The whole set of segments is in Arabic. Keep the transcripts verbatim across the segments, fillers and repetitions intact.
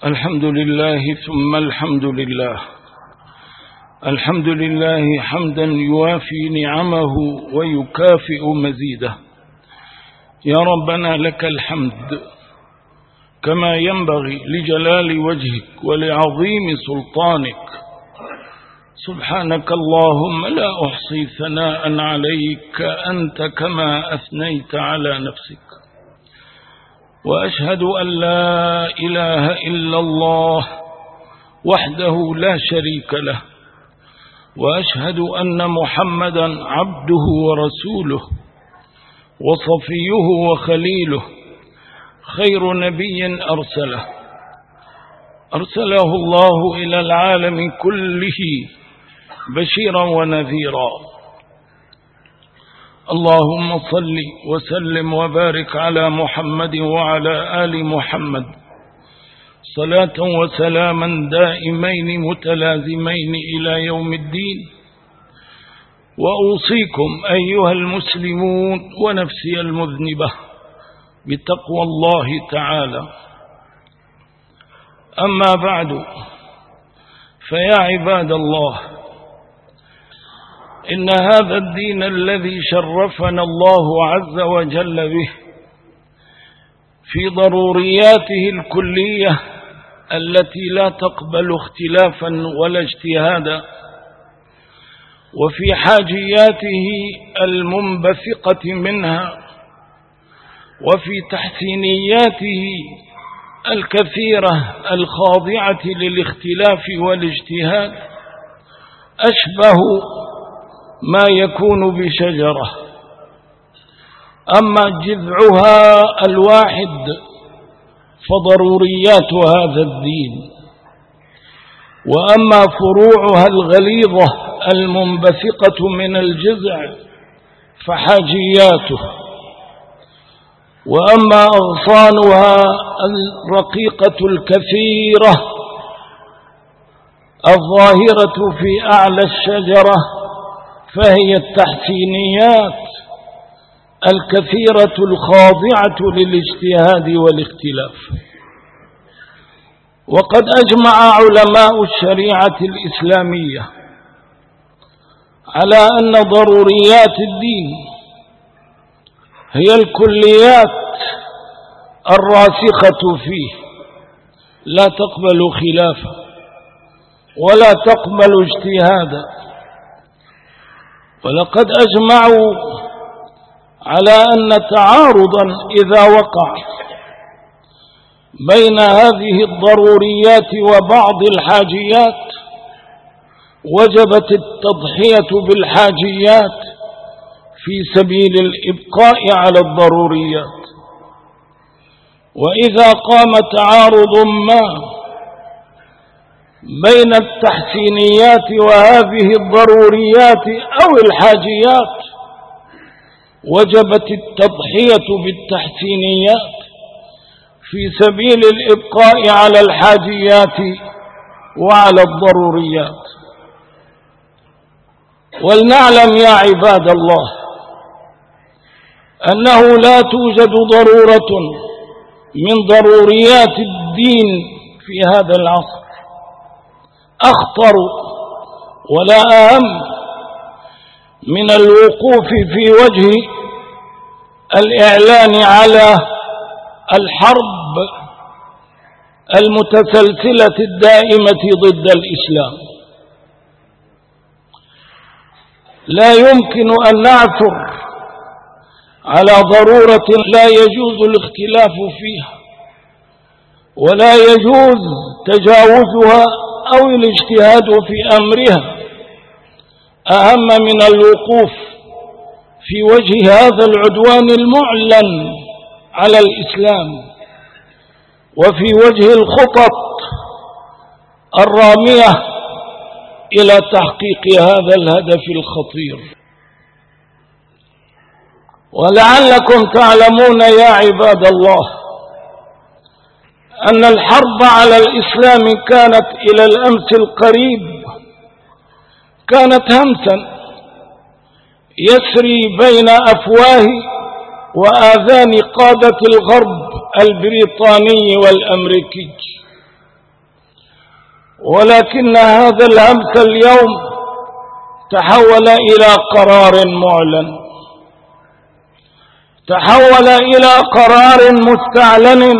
الحمد لله ثم الحمد لله. الحمد لله حمدا يوافي نعمه ويكافئ مزيده. يا ربنا لك الحمد كما ينبغي لجلال وجهك ولعظيم سلطانك. سبحانك اللهم لا أحصي ثناء عليك أنت كما أثنيت على نفسك. وأشهد أن لا إله إلا الله وحده لا شريك له، وأشهد أن محمدا عبده ورسوله وصفيه وخليله، خير نبي أرسله أرسله الله إلى العالم كله بشيرا ونذيرا. اللهم صل وسلم وبارك على محمد وعلى آل محمد صلاة وسلاما دائمين متلازمين إلى يوم الدين. وأوصيكم أيها المسلمون ونفسي المذنبة بتقوى الله تعالى. أما بعد، فيا عباد الله، إن هذا الدين الذي شرفنا الله عز وجل به في ضرورياته الكلية التي لا تقبل اختلافا ولا اجتهادا، وفي حاجياته المنبثقة منها، وفي تحسينياته الكثيرة الخاضعة للاختلاف والاجتهاد، أشبه ما يكون بشجرة، أما جذعها الواحد فضروريات هذا الدين، وأما فروعها الغليظة المنبثقة من الجذع فحاجياته، وأما أغصانها الرقيقة الكثيرة الظاهرة في أعلى الشجرة فهي التحسينيات الكثيرة الخاضعة للاجتهاد والاختلاف. وقد أجمع علماء الشريعة الإسلامية على أن ضروريات الدين هي الكليات الراسخة فيه، لا تقبل خلافا ولا تقبل اجتهادا. ولقد أجمعوا على أن تعارضا إذا وقع بين هذه الضروريات وبعض الحاجيات وجبت التضحية بالحاجيات في سبيل الإبقاء على الضروريات. وإذا قام تعارض ما بين التحسينيات وهذه الضروريات أو الحاجيات وجبت التضحية بالتحسينيات في سبيل الإبقاء على الحاجيات وعلى الضروريات. ولنعلم يا عباد الله أنه لا توجد ضرورة من ضروريات الدين في هذا العصر أخطر ولا أهم من الوقوف في وجه الإعلان على الحرب المتسلسلة الدائمة ضد الإسلام. لا يمكن أن نعثر على ضرورة لا يجوز الاختلاف فيها ولا يجوز تجاوزها أو الاجتهاد في أمرها أهم من الوقوف في وجه هذا العدوان المعلن على الإسلام، وفي وجه الخطط الرامية إلى تحقيق هذا الهدف الخطير. ولعلكم تعلمون يا عباد الله أن الحرب على الإسلام كانت إلى الأمس القريب كانت همسا يسري بين أفواه وآذان قادة الغرب البريطاني والأمريكي، ولكن هذا الهمس اليوم تحول إلى قرار معلن، تحول إلى قرار مستعلن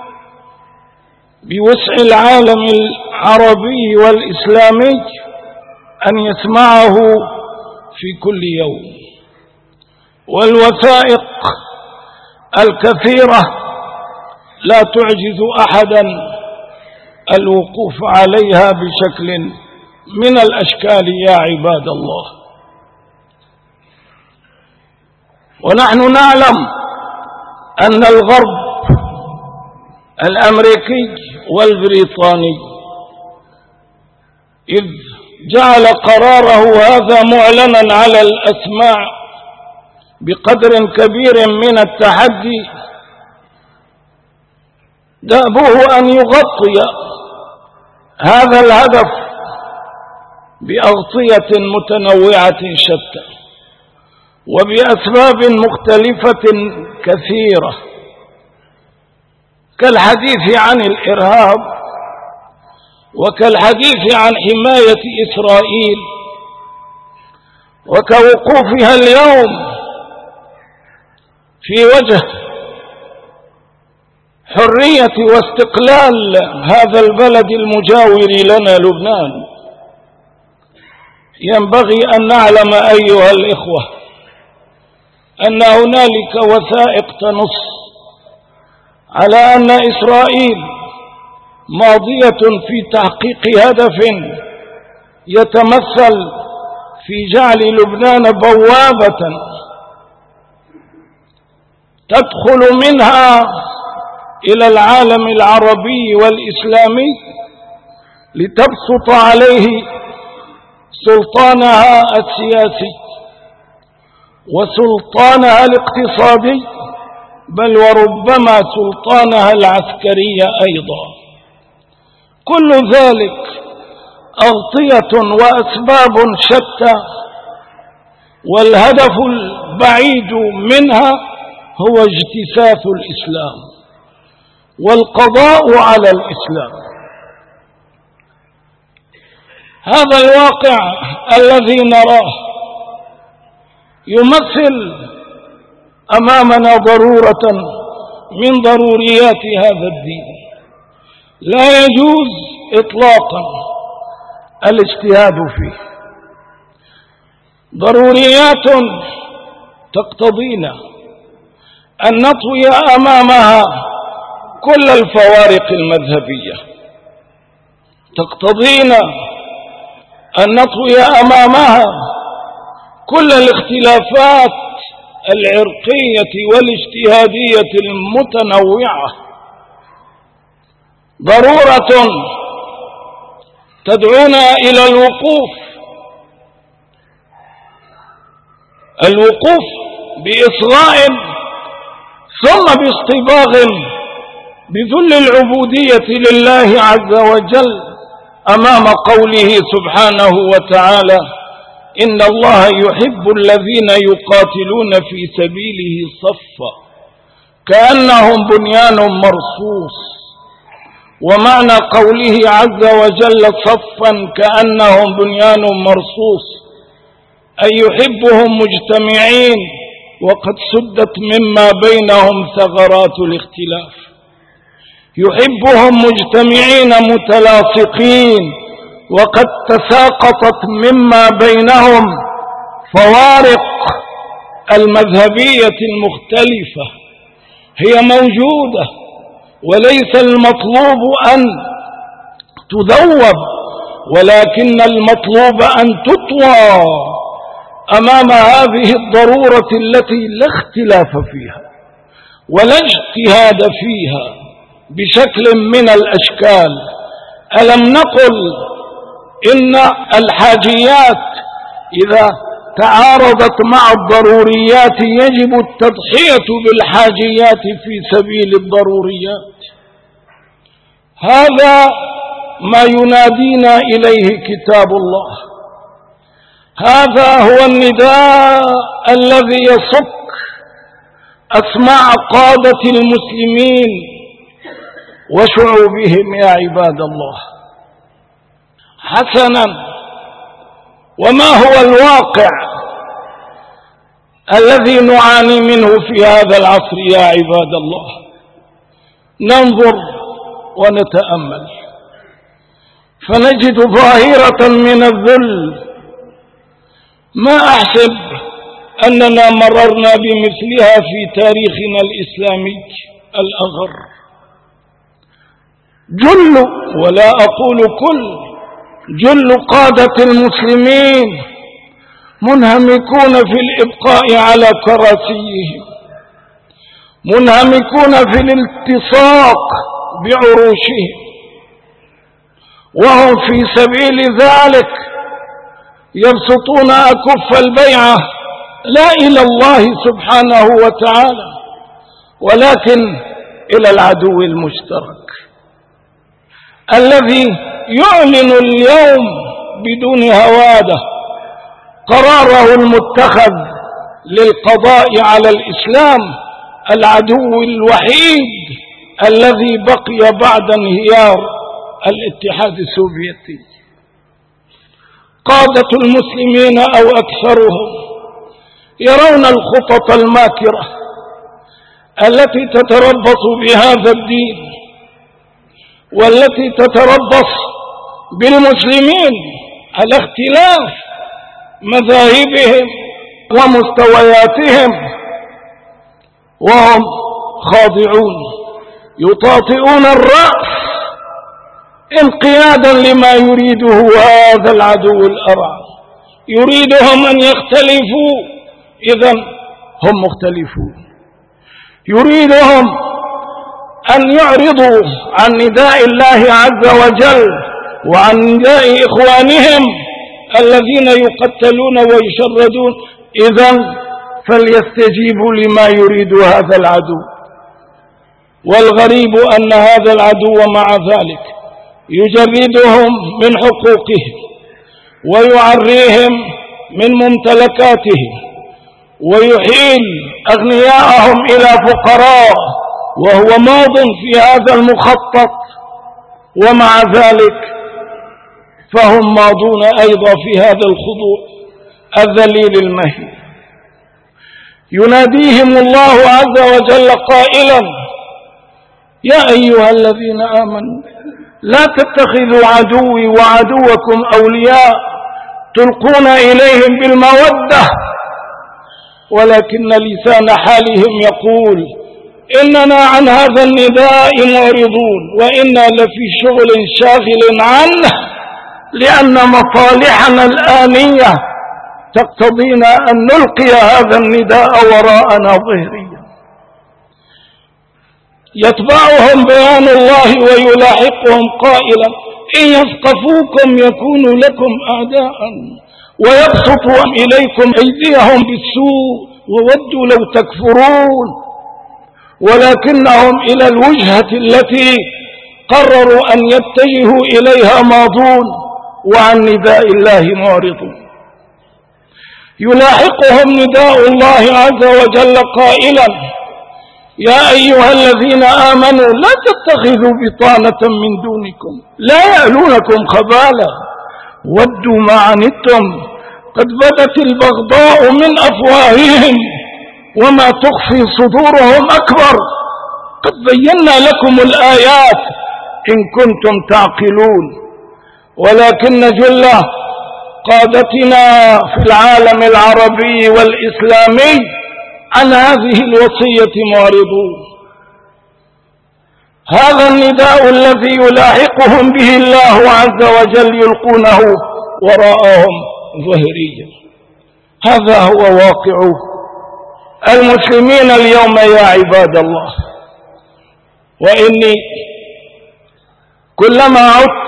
بوسع العالم العربي والإسلامي أن يسمعه في كل يوم. والوثائق الكثيرة لا تعجز أحدا الوقوف عليها بشكل من الأشكال يا عباد الله. ونحن نعلم أن الغرب الأمريكي والبريطاني إذ جعل قراره هذا معلنا على الأسماع بقدر كبير من التحدي، دأبه أن يغطي هذا الهدف بأغطية متنوعة شتى وبأسباب مختلفة كثيرة، كالحديث عن الإرهاب، وكالحديث عن حماية إسرائيل، وكوقوفها اليوم في وجه حرية واستقلال هذا البلد المجاور لنا لبنان. ينبغي أن نعلم أيها الإخوة أن هنالك وثائق تنص على أن إسرائيل ماضية في تحقيق هدف يتمثل في جعل لبنان بوابة تدخل منها إلى العالم العربي والإسلامي لتبسط عليه سلطانها السياسي وسلطانها الاقتصادي، بل وربما سلطانها العسكري أيضا. كل ذلك أغطية وأسباب شتى، والهدف البعيد منها هو اجتثاث الإسلام والقضاء على الإسلام. هذا الواقع الذي نراه يمثل أمامنا ضرورة من ضروريات هذا الدين، لا يجوز إطلاقا الاجتهاد فيه. ضروريات تقتضينا أن نطوي أمامها كل الفوارق المذهبية، تقتضينا أن نطوي أمامها كل الاختلافات العرقية والاجتهادية المتنوعة. ضرورة تدعونا إلى الوقوف الوقوف بإصغاء ثم باصطباغ بذل العبودية لله عز وجل أمام قوله سبحانه وتعالى: إن الله يحب الذين يقاتلون في سبيله صفا كأنهم بنيان مرصوص. ومعنى قوله عز وجل صفا كأنهم بنيان مرصوص أي يحبهم مجتمعين وقد سدت مما بينهم ثغرات الاختلاف، يحبهم مجتمعين متلاصقين وقد تساقطت مما بينهم فوارق المذهبية المختلفة، هي موجودة، وليس المطلوب أن تذوب، ولكن المطلوب أن تطوى أمام هذه الضرورة التي لا اختلاف فيها ولا اجتهاد فيها بشكل من الأشكال. ألم نقل إن الحاجيات إذا تعارضت مع الضروريات يجب التضحية بالحاجيات في سبيل الضروريات؟ هذا ما ينادينا إليه كتاب الله، هذا هو النداء الذي يصك أسماع قادة المسلمين وشعوبهم يا عباد الله. حسنا. وما هو الواقع الذي نعاني منه في هذا العصر يا عباد الله؟ ننظر ونتأمل فنجد ظاهرة من الذل ما أحسب أننا مررنا بمثلها في تاريخنا الإسلامي الأغر. جل، ولا أقول كل، جل قادة المسلمين منهمكون في الإبقاء على كراسيهم، منهمكون في الالتصاق بعروشهم، وهم في سبيل ذلك يبسطون أكف البيعة لا إلى الله سبحانه وتعالى ولكن إلى العدو المشترك الذي يعلن اليوم بدون هواده قراره المتخذ للقضاء على الإسلام، العدو الوحيد الذي بقي بعد انهيار الاتحاد السوفيتي. قادة المسلمين أو أكثرهم يرون الخطط الماكرة التي تتربص بهذا الدين والتي تتربص بالمسلمين على اختلاف مذاهبهم ومستوياتهم، وهم خاضعون يطاطئون الرأس انقيادا لما يريده هذا العدو الأرعى. يريدهم أن يختلفوا، إذن هم مختلفون. يريدهم أن يعرضوا عن نداء الله عز وجل وعن نداء إخوانهم الذين يقتلون ويشردون، إذن فليستجيبوا لما يريد هذا العدو. والغريب أن هذا العدو مع ذلك يجردهم من حقوقهم ويعريهم من ممتلكاتهم ويحيل أغنياءهم إلى فقراء، وهو ماض في هذا المخطط، ومع ذلك فهم ماضون أيضا في هذا الخضوع الذليل المهين. يناديهم الله عز وجل قائلا: يا أيها الذين آمنوا لا تتخذوا عدوي وعدوكم أولياء تلقون إليهم بالمودة، ولكن لسان حالهم يقول: إننا عن هذا النداء معرضون وإنا لفي شغل شاغل عنه، لأن مصالحنا الآنية تقتضينا أن نلقي هذا النداء وراءنا ظهريا. يتبعهم بيان الله ويلاحقهم قائلا: إن يثقفوكم يكونوا لكم أعداء ويبسطوا إليكم أيديهم بالسوء وودوا لو تكفرون، ولكنهم إلى الوجهة التي قرروا أن يتجهوا إليها ماضون وعن نداء الله معرضون. يلاحقهم نداء الله عز وجل قائلا: يا أيها الذين آمنوا لا تتخذوا بطانة من دونكم لا يألونكم خبالا ودوا ما عنتم قد بدت البغضاء من أفواههم وما تخفي صدورهم أكبر قد بينا لكم الآيات إن كنتم تعقلون. ولكن جل قادتنا في العالم العربي والإسلامي عن هذه الوصية معرضون. هذا النداء الذي يلاحقهم به الله عز وجل يلقونه وراءهم ظهريا. هذا هو واقع المسلمين اليوم يا عباد الله. وإني كلما عدت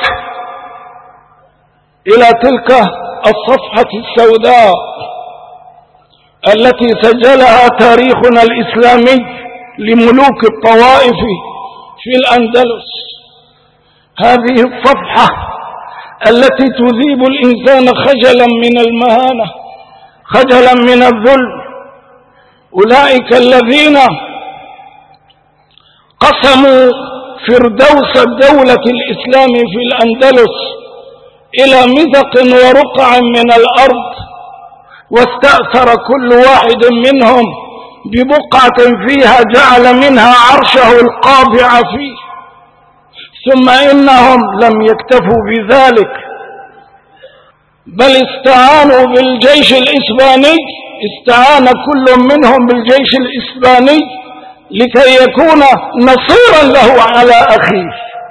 إلى تلك الصفحة السوداء التي سجلها تاريخنا الإسلامي لملوك الطوائف في الأندلس، هذه الصفحة التي تذيب الإنسان خجلا من المهانة، خجلا من الذل. أولئك الذين قسموا فردوس الدولة الإسلام في الأندلس إلى مذق ورقع من الأرض، واستأثر كل واحد منهم ببقعة فيها جعل منها عرشه القابع فيه. ثم إنهم لم يكتفوا بذلك، بل استعانوا بالجيش الإسباني، استعان كل منهم بالجيش الإسباني لكي يكون نصيرا له على أخيه.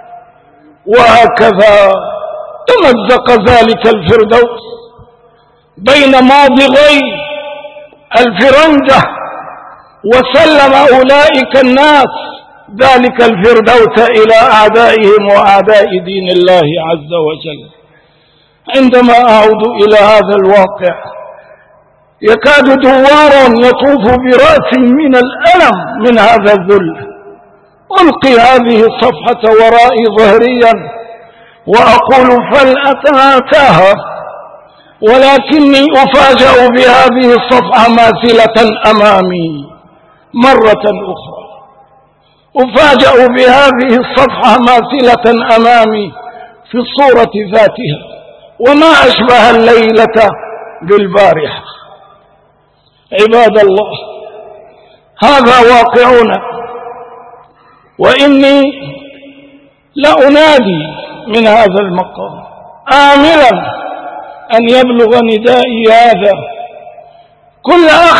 وهكذا تمزق ذلك الفردوس بين ماضغي الفرنجة، وسلم أولئك الناس ذلك الفردوس إلى أعدائهم وأعداء دين الله عز وجل. عندما أعود إلى هذا الواقع يكاد دوار يطوف برأسي من الألم من هذا الذل. ألقي هذه الصفحة ورائي ظهريا وأقول فلأتاها، ولكني أفاجأ بهذه الصفحة ماثلة أمامي مرة أخرى، أفاجأ بهذه الصفحة ماثلة أمامي في الصورة ذاتها، وما أشبه الليلة بالبارحة. عباد الله، هذا واقعنا، وإني لأنادي من هذا المقام آملا أن يبلغ ندائي هذا كل أخ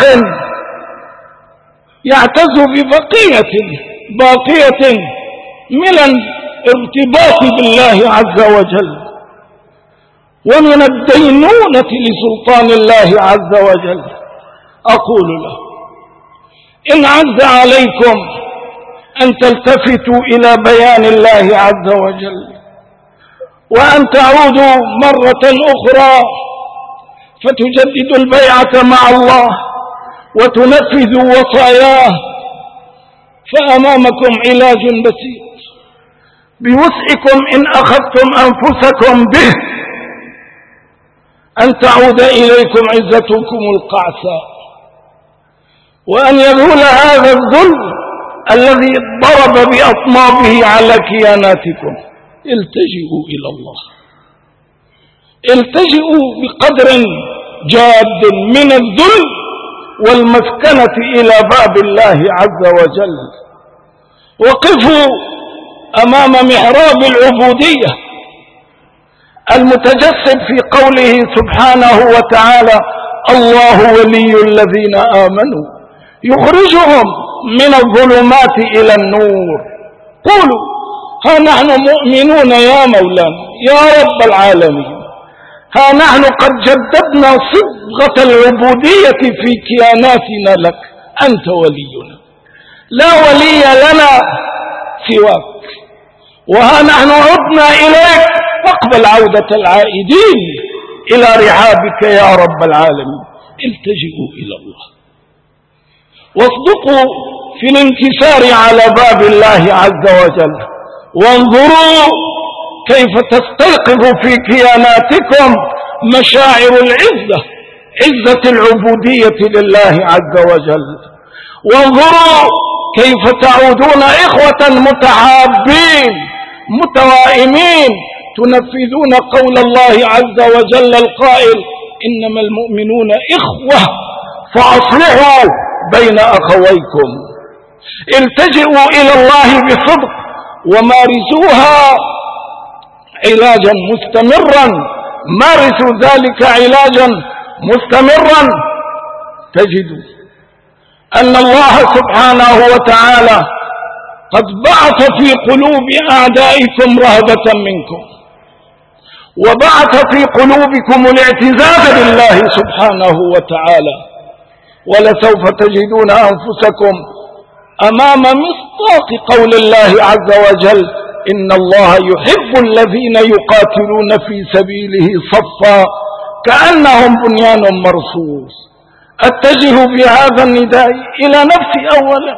يعتز ببقية باقية من الارتباط بالله عز وجل ومن الدينونة لسلطان الله عز وجل. أقول له: إن عز عليكم أن تلتفتوا إلى بيان الله عز وجل، وأن تعودوا مرة أخرى فتجددوا البيعة مع الله وتنفذوا وصاياه، فأمامكم علاج بسيط بوسعكم إن أخذتم أنفسكم به، أن تعود إليكم عزتكم القعساء، وأن يذول هذا الذل الذي ضرب بأطنابه على كياناتكم. التجئوا إلى الله، التجئوا بقدر جاد من الذل والمسكنة إلى باب الله عز وجل. وقفوا أمام محراب العبودية المتجسد في قوله سبحانه وتعالى: الله ولي الذين آمنوا يخرجهم من الظلمات إلى النور. قولوا: ها نحن مؤمنون يا مولانا يا رب العالمين، ها نحن قد جددنا صبغة العبودية في كياناتنا لك، أنت ولينا، لا ولي لنا سواك، وها نحن عدنا إليك، فاقبل عودة العائدين إلى رحابك يا رب العالمين. التجئوا إلى الله واصدقوا في الانكسار على باب الله عز وجل، وانظروا كيف تستيقظ في كياناتكم مشاعر العزة، عزة العبودية لله عز وجل. وانظروا كيف تعودون إخوة متحابين متوائمين تنفذون قول الله عز وجل القائل: إنما المؤمنون إخوة فأصلحوا بين أخويكم. التجئوا إلى الله بصدق ومارسوها علاجا مستمرا، مارسوا ذلك علاجا مستمرا، تجدوا أن الله سبحانه وتعالى قد بعث في قلوب أعدائكم رهبة منكم، وبعث في قلوبكم الاعتزاز بالله سبحانه وتعالى. ولسوف تجدون أنفسكم أمام مصداق قول الله عز وجل: إن الله يحب الذين يقاتلون في سبيله صفا كأنهم بنيان مرصوص. أتجه بهذا النداء إلى نفسي أولا،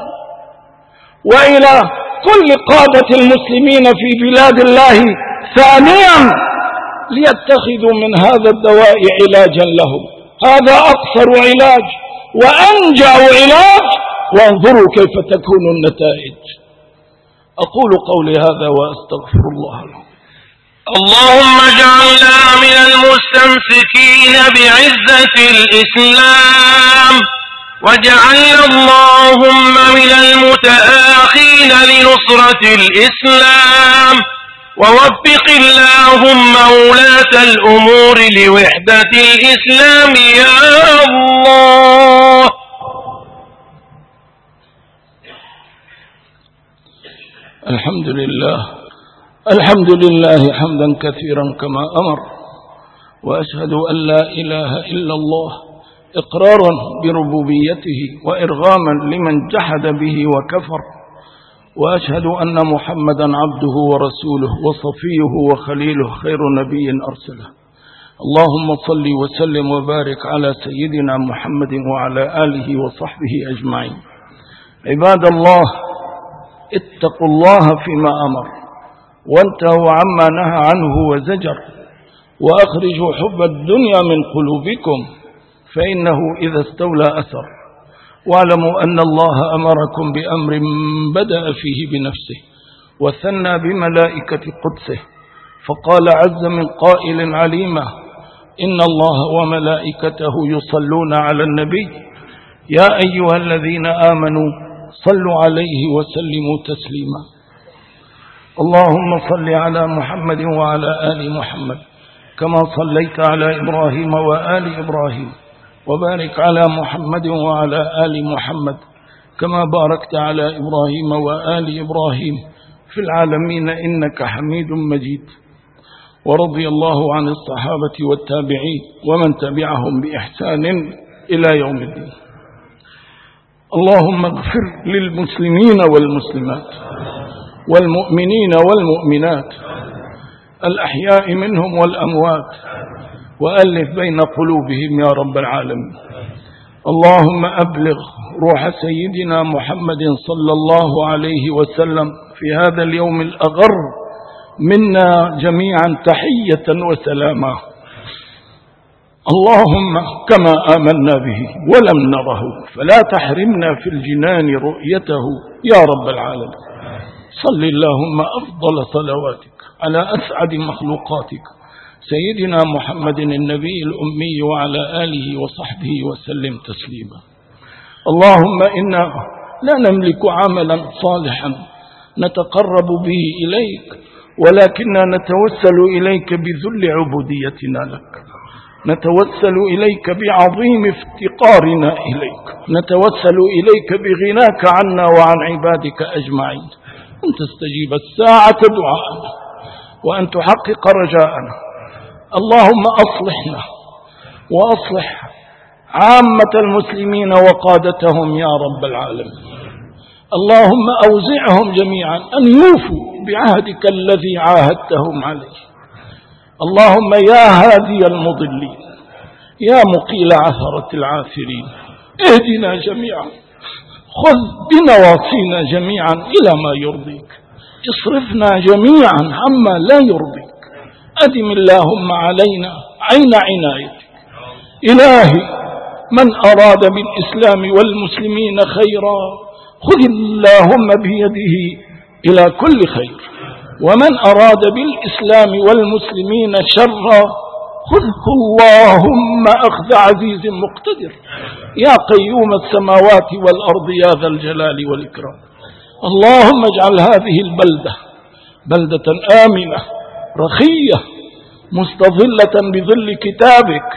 وإلى كل قادة المسلمين في بلاد الله ثانيا، ليتخذوا من هذا الدواء علاجا لهم. هذا أقصر علاج وأنجع علاج، وانظروا كيف تكون النتائج. أقول قولي هذا وأستغفر الله لكم. اللهم اجعلنا من المستمسكين بعزة الإسلام، واجعلنا اللهم من المتآخين لنصرة الإسلام، ووفق اللهم ولاة الأمور لوحدة الإسلام يا الله. الحمد لله الحمد لله حمدا كثيرا كما أمر، وأشهد أن لا إله إلا الله إقرارا بربوبيته وإرغاما لمن جحد به وكفر، وأشهد أن محمدا عبده ورسوله وصفيه وخليله خير نبي أرسله. اللهم صل وسلم وبارك على سيدنا محمد وعلى آله وصحبه أجمعين. عباد الله، اتقوا الله فيما أمر وانتهوا عما نهى عنه وزجر، وأخرجوا حب الدنيا من قلوبكم فإنه إذا استولى أثر. واعلموا أن الله أمركم بأمر بدأ فيه بنفسه وثنى بملائكة قدسه، فقال عز من قائل عليما: إن الله وملائكته يصلون على النبي يا أيها الذين آمنوا صلوا عليه وسلموا تسليما. اللهم صل على محمد وعلى آل محمد كما صليت على إبراهيم وآل إبراهيم، وبارك على محمد وعلى آل محمد كما باركت على إبراهيم وآل إبراهيم في العالمين إنك حميد مجيد. ورضي الله عن الصحابة والتابعين ومن تبعهم بإحسان إلى يوم الدين. اللهم اغفر للمسلمين والمسلمات والمؤمنين والمؤمنات الأحياء منهم والأموات، وألف بين قلوبهم يا رب العالمين. اللهم أبلغ روح سيدنا محمد صلى الله عليه وسلم في هذا اليوم الأغر منا جميعا تحية وسلاما. اللهم كما آمنا به ولم نره فلا تحرمنا في الجنان رؤيته يا رب العالمين. صل اللهم أفضل صلواتك على أسعد مخلوقاتك سيدنا محمد النبي الأمي وعلى آله وصحبه وسلم تسليما. اللهم إنا لا نملك عملا صالحا نتقرب به إليك، ولكننا نتوسل إليك بذل عبوديتنا لك، نتوسل إليك بعظيم افتقارنا إليك، نتوسل إليك بغناك عنا وعن عبادك أجمعين، أن تستجيب الساعة دعاءنا وأن تحقق رجاءنا. اللهم أصلحنا وأصلح عامة المسلمين وقادتهم يا رب العالمين. اللهم أوزعهم جميعا أن يوفوا بعهدك الذي عاهدتهم عليه. اللهم يا هادي المضلين، يا مقيل عثرة العاثرين، اهدنا جميعا، خذ بنواصينا جميعا إلى ما يرضيك، اصرفنا جميعا عما لا يرضيك. أدم اللهم علينا عين عنايتك. إلهي، من أراد بالإسلام والمسلمين خيرا خذ اللهم بيده إلى كل خير، ومن أراد بالإسلام والمسلمين شرا خذه اللهم أخذ عزيز مقتدر، يا قيوم السماوات والأرض يا ذا الجلال والإكرام. اللهم اجعل هذه البلدة بلدة آمنة رخية مستظلة بظل كتابك،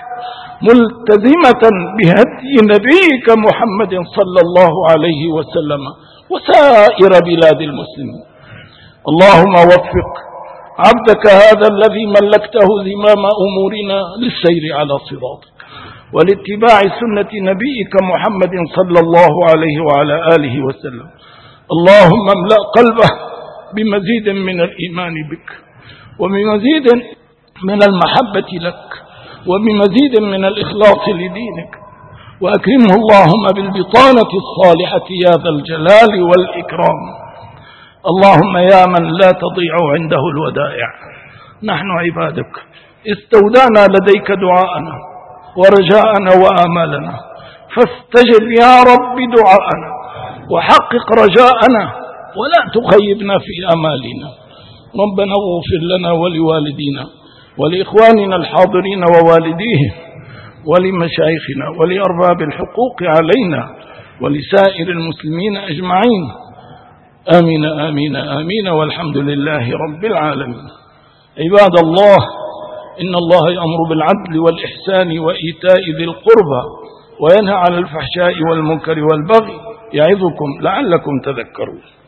ملتزمة بهدي نبيك محمد صلى الله عليه وسلم وسائر بلاد المسلمين. اللهم وفق عبدك هذا الذي ملكته زمام أمورنا للسير على صراطك ولاتباع سنة نبيك محمد صلى الله عليه وعلى آله وسلم. اللهم املأ قلبه بمزيد من الإيمان بك، وبمزيد من المحبة لك، وبمزيد من الإخلاص لدينك، وأكرمه اللهم بالبطانة الصالحة يا ذا الجلال والإكرام. اللهم يا من لا تضيع عنده الودائع، نحن عبادك استودعنا لديك دعاءنا ورجاءنا وآمالنا، فاستجب يا رب دعاءنا وحقق رجاءنا ولا تخيبنا في آمالنا. ربنا اغفر لنا ولوالدينا ولإخواننا الحاضرين ووالديهم ولمشايخنا ولأرباب الحقوق علينا ولسائر المسلمين أجمعين. آمين آمين آمين، والحمد لله رب العالمين. عباد الله، إن الله يأمر بالعدل والإحسان وإيتاء ذي القربى وينهى عن الفحشاء والمنكر والبغي، يعظكم لعلكم تذكرون.